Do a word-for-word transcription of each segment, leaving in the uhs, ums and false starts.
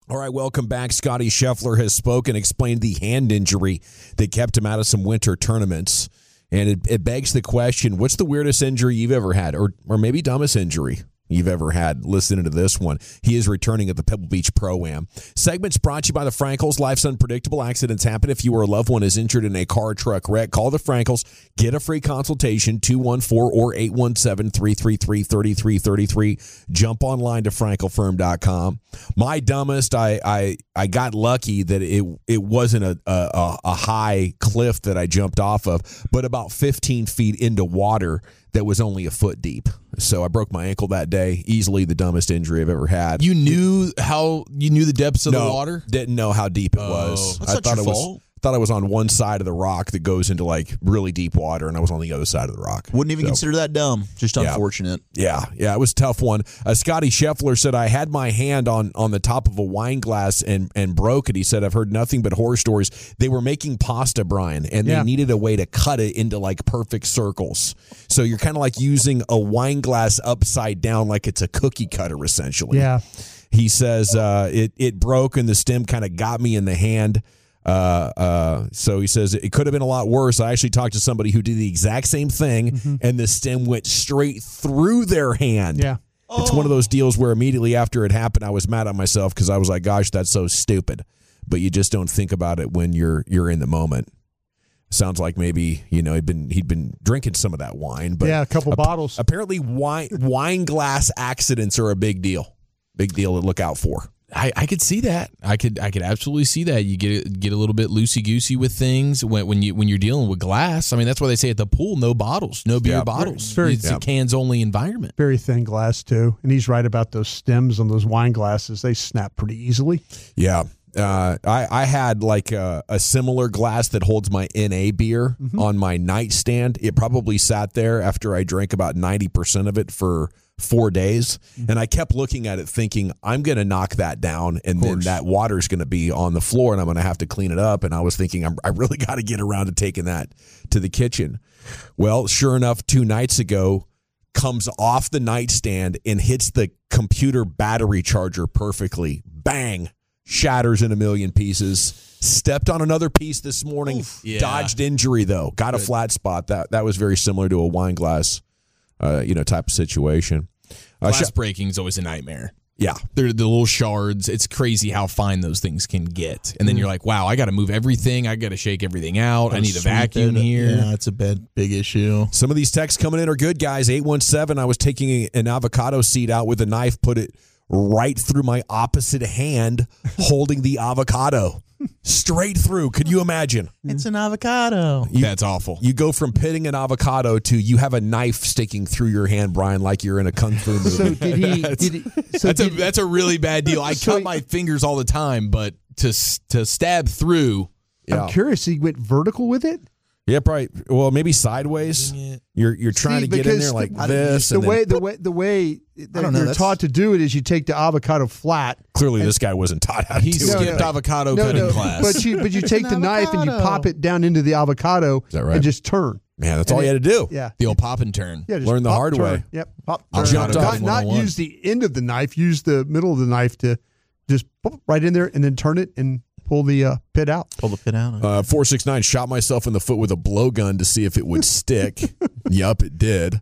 All right, welcome back. Scotty Scheffler has spoken, explained the hand injury that kept him out of some winter tournaments. And it, it begs the question, what's the weirdest injury you've ever had, or or maybe dumbest injury you've ever had? Listening to this one. He is returning at the Pebble Beach Pro-Am. Segment's brought to you by the Frankels. Life's unpredictable. Accidents happen. If you or a loved one is injured in a car or truck wreck, call the Frankels. Get a free consultation, two one four or eight one seven, three three three, three three three three. Jump online to frankel firm dot com. My dumbest, I I, I got lucky that it it wasn't a, a, a high cliff that I jumped off of, but about fifteen feet into water that was only a foot deep. So I broke my ankle that day. Easily the dumbest injury I've ever had. You knew how you knew the depths of no, the water? Didn't know how deep it oh, was. That's I not thought your it was fault. thought I was on one side of the rock that goes into like really deep water, and I was on the other side of the rock. Wouldn't even so, consider that dumb. Just yeah. unfortunate. Yeah, yeah, it was a tough one. Uh, Scotty Scheffler said, I had my hand on, on the top of a wine glass and, and broke it. He said, I've heard nothing but horror stories. They were making pasta, Brian, and Yeah. they needed a way to cut it into like perfect circles. So you're kind of like using a wine glass upside down like it's a cookie cutter, essentially. Yeah. He says uh, it, it broke and the stem kind of got me in the hand. Uh, uh, so he says it could have been a lot worse. I actually talked to somebody who did the exact same thing, mm-hmm. and the stem went straight through their hand. Yeah. It's oh. one of those deals where immediately after it happened, I was mad at myself because I was like, gosh, that's so stupid. But you just don't think about it when you're you're in the moment. Sounds like maybe, you know, he'd been he'd been drinking some of that wine. But yeah, a couple ap- bottles. Apparently wine wine glass accidents are a big deal. Big deal to look out for. I, I could see that. I could I could absolutely see that. You get get a little bit loosey goosey with things when when you when you're dealing with glass. I mean, that's why they say at the pool, no bottles, no beer yeah, bottles. very, it's yeah. a cans only environment. Very thin glass too, and he's right about those stems on those wine glasses. They snap pretty easily. Yeah. Uh, I, I had like a, a similar glass that holds my N A beer mm-hmm. on my nightstand. It probably sat there after I drank about ninety percent of it for four days. Mm-hmm. And I kept looking at it thinking, I'm going to knock that down. And then that water's going to be on the floor and I'm going to have to clean it up. And I was thinking, I'm, I really got to get around to taking that to the kitchen. Well, sure enough, two nights ago, comes off the nightstand and hits the computer battery charger perfectly. Bang. Shatters in a million pieces. Stepped on another piece this morning. Yeah. Dodged injury, though. Got a Good. flat spot. That that was very similar to a wine glass, uh, you know, type of situation. Uh, Glass sh- breaking is always a nightmare. Yeah. They're the little shards. It's crazy how fine those things can get. And then you're like, wow, I got to move everything. I got to shake everything out. I need a vacuum here. Yeah, it's a big, big issue. Some of these texts coming in are good, guys. eight one seven, I was taking a, an avocado seed out with a knife, put it right through my opposite hand, holding the avocado. Straight through. Could you imagine? It's an avocado. You, That's awful. You go from pitting an avocado to you have a knife sticking through your hand, Brian, like you're in a kung fu movie. So did he? Did he so That's a did, that's a really bad deal. I So cut he- my fingers all the time, but to to stab through. Yeah. I'm curious. He went vertical with it. Yeah, probably. Well, maybe sideways. You're you're trying See, to get in because there like the, this. The and way then, the way the way that don't know, you're that's- taught to do it is you take the avocado flat. clearly, this guy wasn't taught how to He do No, it. skipped no. avocado No, cutting no, class. but you but you take the knife and you pop it down into the avocado that right? and just turn. Man, that's and all it- you had to do. Yeah. the old pop and turn. Yeah, just Learn the pop, hard turn. way. Yep. Pop, I'll turn. jump Not, off not one oh one. use the end of the knife. Use the middle of the knife to just pop right in there and then turn it and pull the uh, pit out. Pull the pit out. Uh, four six nine shot myself in the foot with a blowgun to see if it would stick. Yup, it did.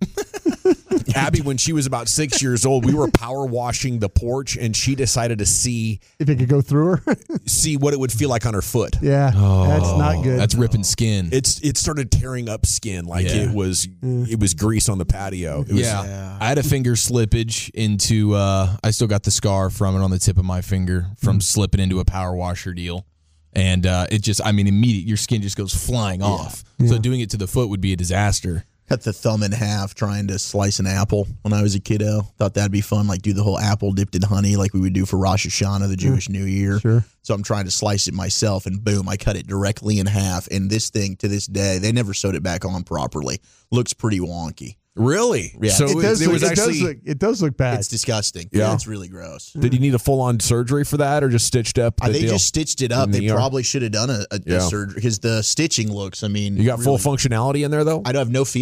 Abby, when she was about six years old, we were power washing the porch, and she decided to see If it could go through her. see what it would feel like on her foot. Yeah. That's not good. That's ripping skin. It's it started tearing up skin like Yeah. it was it was grease on the patio. It was, yeah. I had a finger slippage into, uh, I still got the scar from it on the tip of my finger from slipping into a power washer deal. And uh, it just, I mean, immediate, your skin just goes flying off. So doing it to the foot would be a disaster. Cut the thumb in half trying to slice an apple when I was a kiddo. Thought that'd be fun, like do the whole apple dipped in honey like we would do for Rosh Hashanah, the Jewish New Year. Sure. So I'm trying to slice it myself, and boom, I cut it directly in half. And this thing, to this day, they never sewed it back on properly. Looks pretty wonky. Really? Yeah. So it does, there look, was it, actually. does look, it does look bad. It's disgusting. Yeah. Yeah, it's really gross. Did you need a full on surgery for that, or just stitched up? The Uh, they deal? just stitched it up. In the They E R? probably should have done a, a, Yeah. a surgery because the stitching looks. I mean, You got full really- functionality in there though. I don't have no feeling.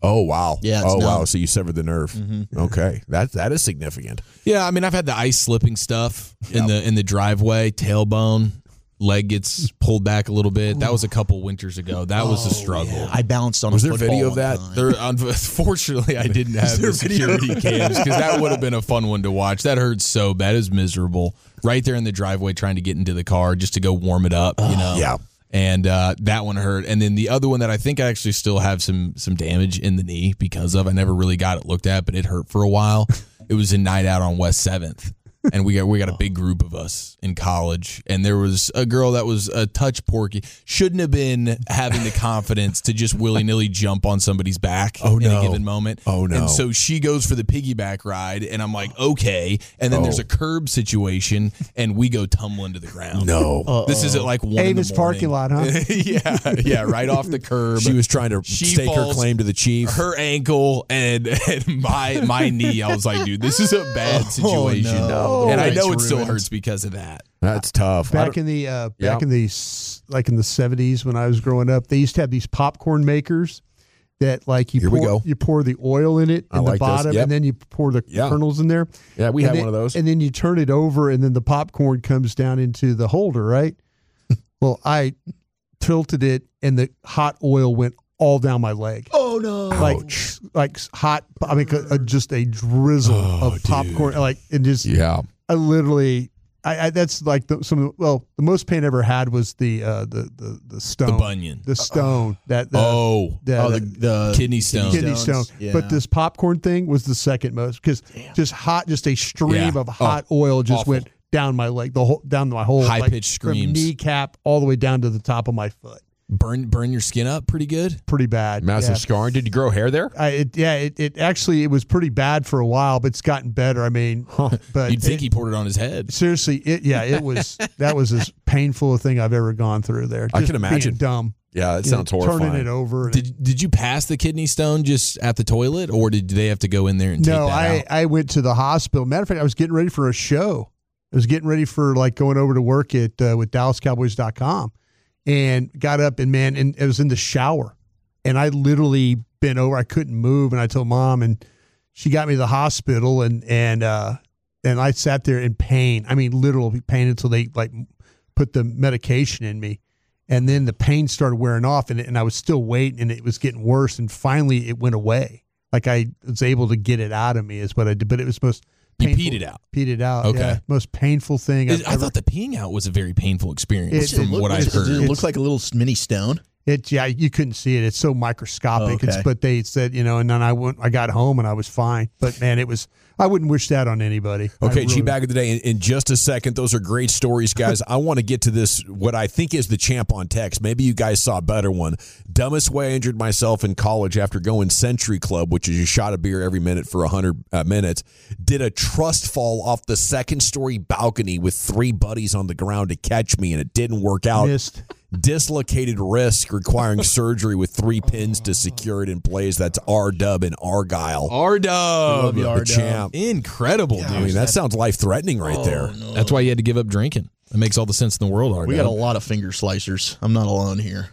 Oh wow! Yeah, it's oh numb. wow! So you severed the nerve. Mm-hmm. Okay, that that is significant. Yeah, I mean, I've had the ice slipping stuff in the in the driveway, tailbone, leg gets pulled back a little bit. That was a couple winters ago. That was a struggle. I bounced on. Was a there video of football that? one time. There, unfortunately, I didn't have the security cams because that would have been a fun one to watch. That hurt so bad. It was miserable. Right there in the driveway, trying to get into the car just to go warm it up. You know. Yeah. And uh, that one hurt. And then the other one that I think I actually still have some some damage in the knee because of. I never really got it looked at, but it hurt for a while. It was a night out on West seventh. And we got we got a big group of us in college, and there was a girl that was a touch porky. Shouldn't have been having the confidence to just willy nilly jump on somebody's back Oh, in no. a given moment. Oh, no. And so she goes for the piggyback ride, and I'm like, okay. And then Oh. there's a curb situation, and we go tumbling to the ground. No, This is at like one Avis in the morning. parking lot, huh? yeah, yeah, right off the curb. she was trying to She stake her falls- claim to the chief. Her ankle and, and my my knee. I was like, dude, this is a bad situation, no. and I know it It's still ruined. hurts because of that. That's tough. I Back don't- in the uh, back Yeah. in the s- like in the seventies when I was growing up, they used to have these popcorn makers that like you Here we pour go. you pour the oil in it I in like the this. bottom, Yep. and then you pour the Yeah. kernels in there. yeah, we And had then- one of those. And then you turn it over, and then the popcorn comes down into the holder, right? Well, I tilted it, and the hot oil went all down my leg. Oh no! Like, like hot. I mean, uh, just a drizzle Oh, of popcorn. Like, and just Yeah. I literally, I, I that's like the, some. Of the, well, the most pain I ever had was the uh, the the the stone, The bunion. the stone that the, Oh, the, oh, the, the the kidney stone. kidney stones. stone. Yeah. But this popcorn thing was the second most because just hot, just a stream Yeah. of hot oil just awful. went down my leg, the whole down my whole High like, pitched from screams. kneecap all the way down to the top of my foot. burn burn your skin up pretty good. Pretty bad, Massive yeah. scarring. Did you grow hair there? I, it, yeah, it, it actually it was pretty bad for a while, but it's gotten better. I mean, but You'd think it- he poured it on his head. seriously, it yeah, it was that was as painful a thing I've ever gone through there. I Just can imagine. being dumb. Yeah, that You know, sounds horrifying. Turning it over. and- Did did you pass the kidney stone just at the toilet, or did they have to go in there and no, take that I out? I went to the hospital. Matter of fact, I was getting ready for a show. I was getting ready for like going over to work at uh, with Dallas Cowboys dot com, and got up and man, and it was in the shower, and I literally bent over. I couldn't move, and I told mom, and she got me to the hospital, and and uh, and I sat there in pain. I mean, literally pain until they like put the medication in me, and then the pain started wearing off, and and I was still waiting, and it was getting worse, and finally it went away. Like I was able to get it out of me is what I did, but it was most. You Painful. peed it out. Peed it out. Okay. Yeah. Most painful thing I've Is- I ever. thought the peeing out was a very painful experience It- from it what What I've is it? Does heard. it look like a little mini stone? It yeah, you couldn't see it. It's so microscopic. It's, Okay. but they said, you know, and then I went, I got home and I was fine. But man, it was. I wouldn't wish that on anybody. I Okay, really- G Bag of the Day. In, in just a second, those are great stories, guys. I want to get to this, what I think is the champ on text. Maybe you guys saw a better one. Dumbest way I injured myself in college after going Century Club, which is you shot a beer every minute for one hundred uh, minutes, did a trust fall off the second story balcony with three buddies on the ground to catch me, and it didn't work out. Missed. Dislocated wrist requiring surgery with three pins to secure it in place. That's R-Dub in Argyle. R-Dub. you, the R-Dub. champ. Incredible, dude. I mean, that sounds life-threatening right there. That's why you had to give up drinking. It makes all the sense in the world, R-Dub. We got a lot of finger slicers. I'm not alone here.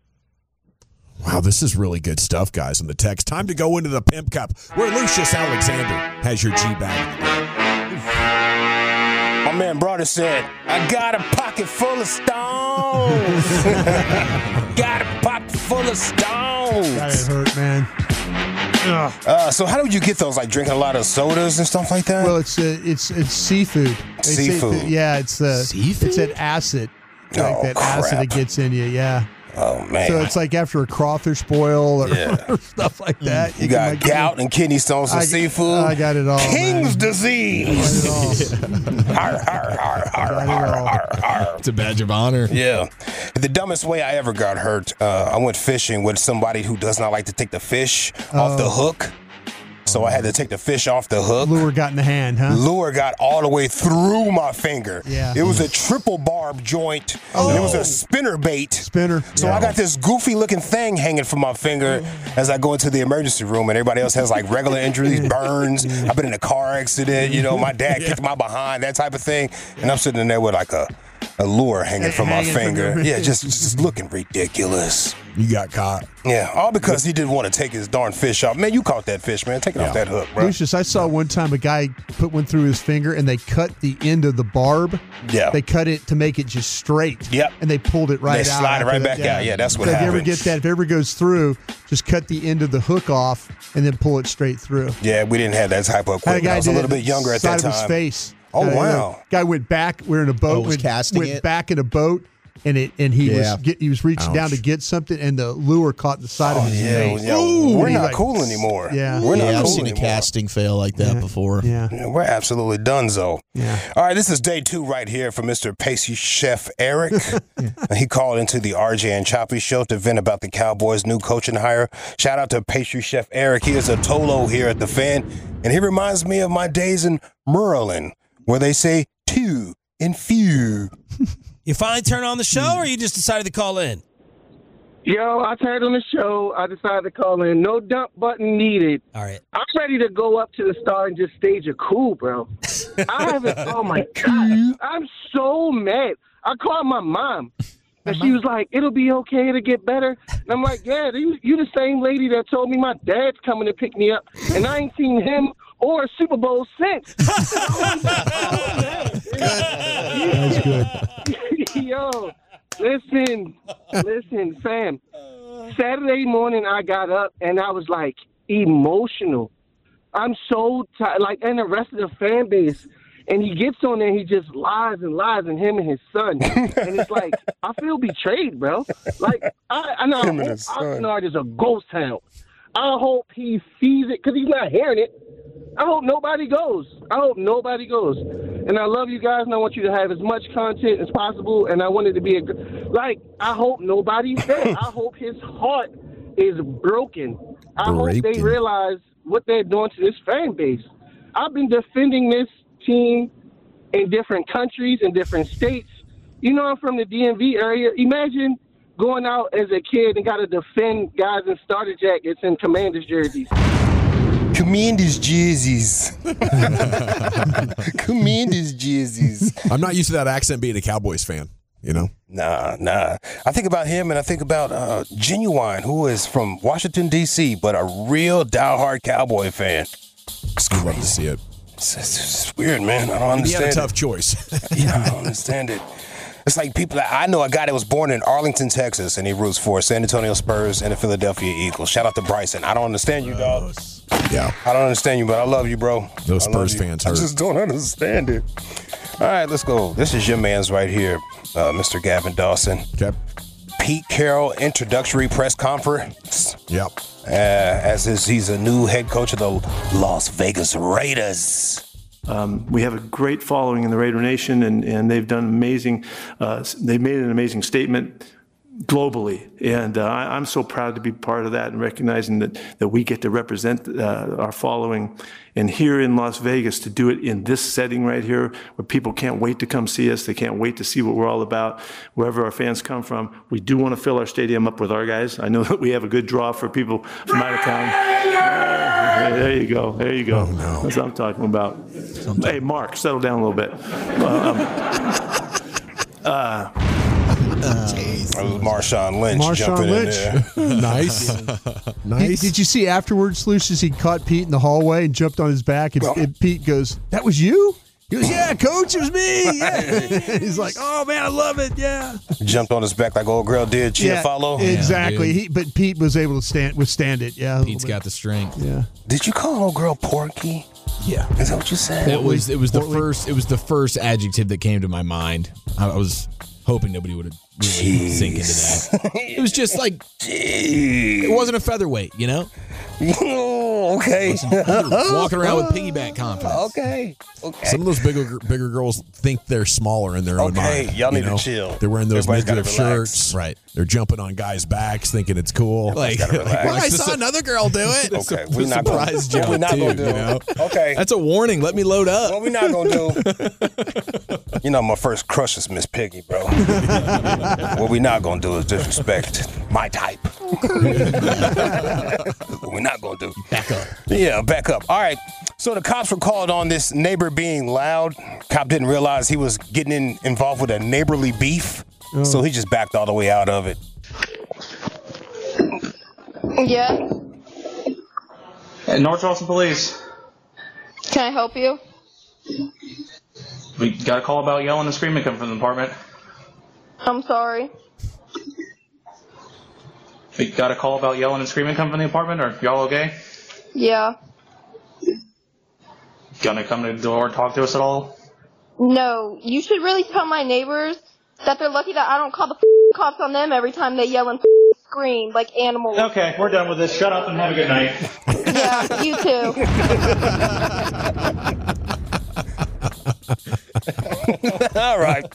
Wow, this is really good stuff, guys, in the text. Time to go into the Pimp Cup, where Lucius Alexander has your G-Bag. My man Brother said, I got a pocket full of stones. Got a pocket full of God, it stones. hurt, man. Ugh. Uh, so how did you get those? Like drinking a lot of sodas and stuff like that? Well, it's uh, it's it's seafood. They say Seafood. that- yeah, it's uh, Seafood? It's that acid. Like Oh, that acid crap. that gets in you. Yeah. oh, man. So it's like after a crawfish boil or, Yeah. or stuff like that. you can, got like, gout and kidney stones and I- seafood. I got it all, King's man. disease. Har, har, har, har, Got it har, all. har, har. It's a badge of honor. Yeah. The dumbest way I ever got hurt, uh, I went fishing with somebody who does not like to take the fish off the hook. So I had to take the fish off the hook. Lure got in the hand, huh? Lure got all the way through my finger. Yeah. It was a triple barb joint. And it was a spinner bait. Spinner. So I got this goofy looking thing hanging from my finger as I go into the emergency room, and everybody else has like regular injuries, burns. I've been in a car accident, you know, my dad kicked my behind, that type of thing. And I'm sitting in there with like a a lure hanging from my Hanging from finger. your- Yeah, just just looking ridiculous. You got caught. Yeah, all because he didn't want to take his darn fish off. Man, you caught that fish, man. Take it Yeah. off that hook, bro. Lucius, I saw one time a guy put one through his finger and they cut the end of the barb. Yeah. They cut it to make it just straight. Yep. And they pulled it right They out. slide it after right that. back out. Yeah, that's what so if you ever happens. get that, if it ever goes through, just cut the end of the hook off and then pull it straight through. Yeah, we didn't have that type of Had a equipment. guy I was a did little it bit younger at side that of his time. face. Oh, Uh, wow. Guy went back. We're in a boat. Oh, was went, casting went it? back in a boat. And it and he Yeah. was get, he was reaching down to Ouch. get something, and the lure caught the side of Oh, his yeah, face. yeah. Ooh, We're and he not like- cool anymore. Yeah. We're not Yeah, I've cool seen a anymore. casting fail like that before. Yeah. Yeah, we're absolutely donezo. Yeah. All right, this is day two right here for Mister Pacey Chef Eric. He called into the R J and Choppy show to vent about the Cowboys' new coaching hire. Shout out to Pastry Chef Eric. He is a Tolo here at the Fan, and he reminds me of my days in Maryland, where they say two and few. You finally turn on the show, or you just decided to call in? Yo, I turned on the show. I decided to call in. No dump button needed. All right. I'm ready to go up to the star and just stage a coup, bro. I haven't. Oh my god, I'm so mad. I called my mom, and she was like, "It'll be okay to get better." And I'm like, "Yeah, you you the same lady that told me my dad's coming to pick me up, and I ain't seen him or a Super Bowl since." That's good. Yo, listen, listen, fam. Saturday morning, I got up and I was like emotional. I'm so tired, like, and the rest of the fan base. And he gets on there, he just lies and lies, and him and his son. And it's like, I feel betrayed, bro. Like, I, I know Him and I hope his son. Oxnard is a ghost town. I hope he sees it, because he's not hearing it. I hope nobody goes. I hope nobody goes. And I love you guys, and I want you to have as much content as possible. And I want it to be a good, like, I hope nobody's there. I hope his heart is broken. I hope they Breaking. realize what they're doing to this fan base. I've been defending this team in different countries, in different states. You know, I'm from the D M V area. Imagine going out as a kid and got to defend guys in starter jackets and Commanders jerseys. Commanders jerseys. Commanders jerseys. I'm not used to that accent being a Cowboys fan, you know? Nah, nah. I think about him and I think about uh, Genuine, who is from Washington, D C, but a real diehard Cowboy fan. It's I'd love to crazy. see it. It's, it's, it's weird, man. I don't He understand had a it. tough choice. Yeah, I don't understand it. It's like people that I know a guy that was born in Arlington, Texas, and he roots for San Antonio Spurs and the Philadelphia Eagles. Shout out to Bryson. I don't understand you, dog. yeah. I don't understand you, but I love you, bro. Those I love Spurs you. fans I hurt. just don't understand it. All right, let's go. This is your man's right here, uh, Mister Gavin Dawson. Okay. Pete Carroll introductory press conference. Yep. Uh, as is, he's a new head coach of the Las Vegas Raiders. Um, we have a great following in the Raider Nation, and, and they've done amazing. Uh, they've made an amazing statement globally, and uh, I, I'm so proud to be part of that and recognizing that that we get to represent uh, our following, and here in Las Vegas to do it in this setting right here, where people can't wait to come see us. They can't wait to see what we're all about. Wherever our fans come from, we do want to fill our stadium up with our guys. I know that we have a good draw for people from out of town. Uh, there you go. There you go. That's what I'm talking about. Hey, Mark, settle down a little bit. Uh, um, uh, That was Marshawn Lynch Marshawn jumping Lynch. in there. Nice. Did, nice. did you see afterwards, Lucius, he caught Pete in the hallway and jumped on his back, and, and Pete goes, "That was you?" He goes, "Yeah, coach, it was me." Yeah. He's like, "Oh man, I love it." Yeah, Jumped on his back like old girl did. Chia yeah, follow. exactly. dude. he, but Pete was able to stand withstand it. Yeah, a little Pete's bit. got the strength. Yeah, Did you call old girl Porky? yeah. Is that what you said? It was it was the Portly. first it was the first adjective that came to my mind. I, I was hoping nobody would really sink into that. It was just like it wasn't a featherweight, you know. okay. Walking around with piggyback confidence. okay. Okay. Some of those bigger bigger girls think they're smaller in their own Okay, mind. y'all you need to know? chill. They're wearing those Everybody's gotta midriff relax. shirts. Right. They're jumping on guys' backs thinking it's cool. Like, gotta relax. well, I It's a saw su- another girl do it. Okay, it's a we're not gonna- surprise what jump we're not too, gonna do. you know? Okay. That's a warning. Let me load up. What we not gonna do? You know, my first crush is Miss Piggy, bro. What we not gonna do is disrespect my type. What we not gonna do? Back up. Yeah, back up. All right. So the cops were called on this neighbor being loud. Cop didn't realize he was getting in, involved with a neighborly beef, oh. so he just backed all the way out of it. Yeah. Hey, North Charleston Police. Can I help you? We got a call about yelling and screaming coming from the apartment. I'm sorry. We got a call about yelling and screaming coming from the apartment. Are y'all okay? Yeah. Gonna come to the door and talk to us at all? No. You should really tell my neighbors that they're lucky that I don't call the cops on them every time they yell and scream like animals. Okay, we're done with this. Shut up and have a good night. Yeah, you too. All right.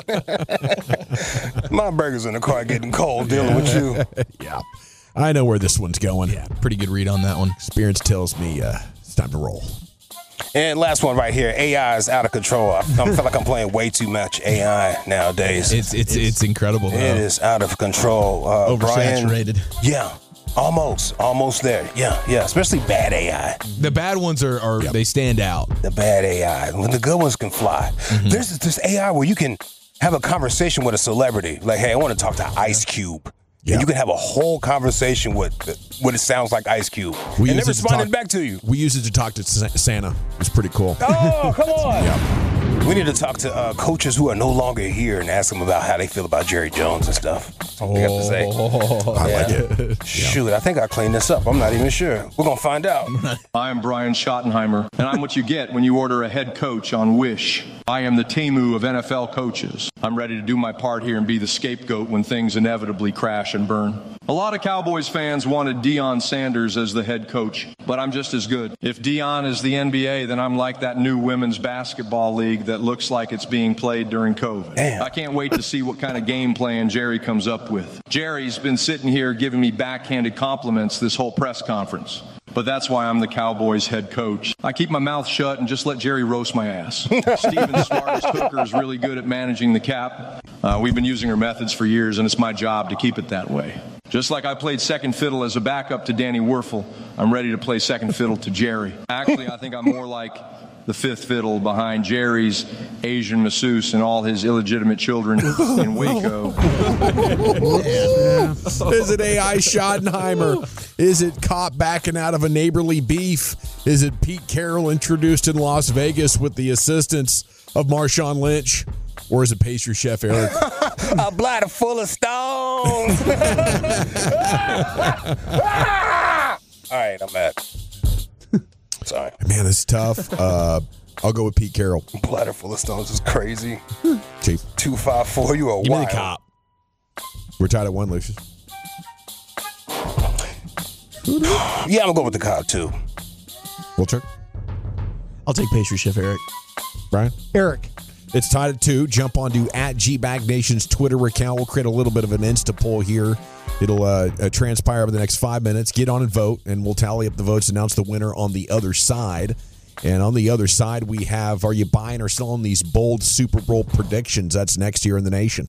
My burger's in the car getting cold dealing with you. Yeah. I know where this one's going. Yeah, pretty good read on that one. Experience tells me uh, it's time to roll. And last one right here. A I is out of control. I, I feel like I'm playing way too much A I nowadays. It's it's it's, it's incredible. Though. It is out of control. Uh, Oversaturated. Brian, yeah. Almost. Almost there. Yeah. Yeah. Especially bad A I. The bad ones are, are yep. they stand out. The bad A I. When the good ones can fly. Mm-hmm. There's this A I where you can have a conversation with a celebrity. Like, hey, I want to talk to Ice Cube. Yeah. And you can have a whole conversation with what it sounds like Ice Cube. We and they're responding back to you. We use it to talk to Santa. It's pretty cool. Oh, come on. Yeah. We need to talk to uh, coaches who are no longer here and ask them about how they feel about Jerry Jones and stuff. That's what oh, they have to say. I yeah. like it. Shoot, I think I cleaned this up. I'm not even sure. We're going to find out. I'm Brian Schottenheimer, and I'm what you get when you order a head coach on Wish. I am the Temu of N F L coaches. I'm ready to do my part here and be the scapegoat when things inevitably crash and burn. A lot of Cowboys fans wanted Deion Sanders as the head coach, but I'm just as good. If Deion is the N B A, then I'm like that new women's basketball league that looks like it's being played during COVID. Damn. I can't wait to see what kind of game plan Jerry comes up with. Jerry's been sitting here giving me backhanded compliments this whole press conference. But that's why I'm the Cowboys head coach. I keep my mouth shut and just let Jerry roast my ass. Steven Smartest Hooker is really good at managing the cap. Uh, we've been using her methods for years, and it's my job to keep it that way. Just like I played second fiddle as a backup to Danny Werfel, I'm ready to play second fiddle to Jerry. Actually, I think I'm more like the fifth fiddle behind Jerry's Asian masseuse and all his illegitimate children in Waco. Is it A I Schottenheimer? Is it cop backing out of a neighborly beef? Is it Pete Carroll introduced in Las Vegas with the assistance of Marshawn Lynch? Or is it pastry chef Eric? A bladder full of stones. All right, I'm mad. Sorry. Man, it's tough. Uh, I'll go with Pete Carroll. Bladder full of stones is crazy. Chief. two five four, you are Give wild. me the cop. We're tied at one, Lucius. Yeah, I'm going to go with the cop, too. Wilcher? I'll take pastry chef Eric. Brian? Eric. It's tied at two. Jump onto at G Bag Nation's Twitter account. We'll create a little bit of an Insta poll here. It'll uh, uh, transpire over the next five minutes. Get on and vote, and we'll tally up the votes, announce the winner on the other side. And on the other side, we have, are you buying or selling these bold Super Bowl predictions? That's next year in the nation.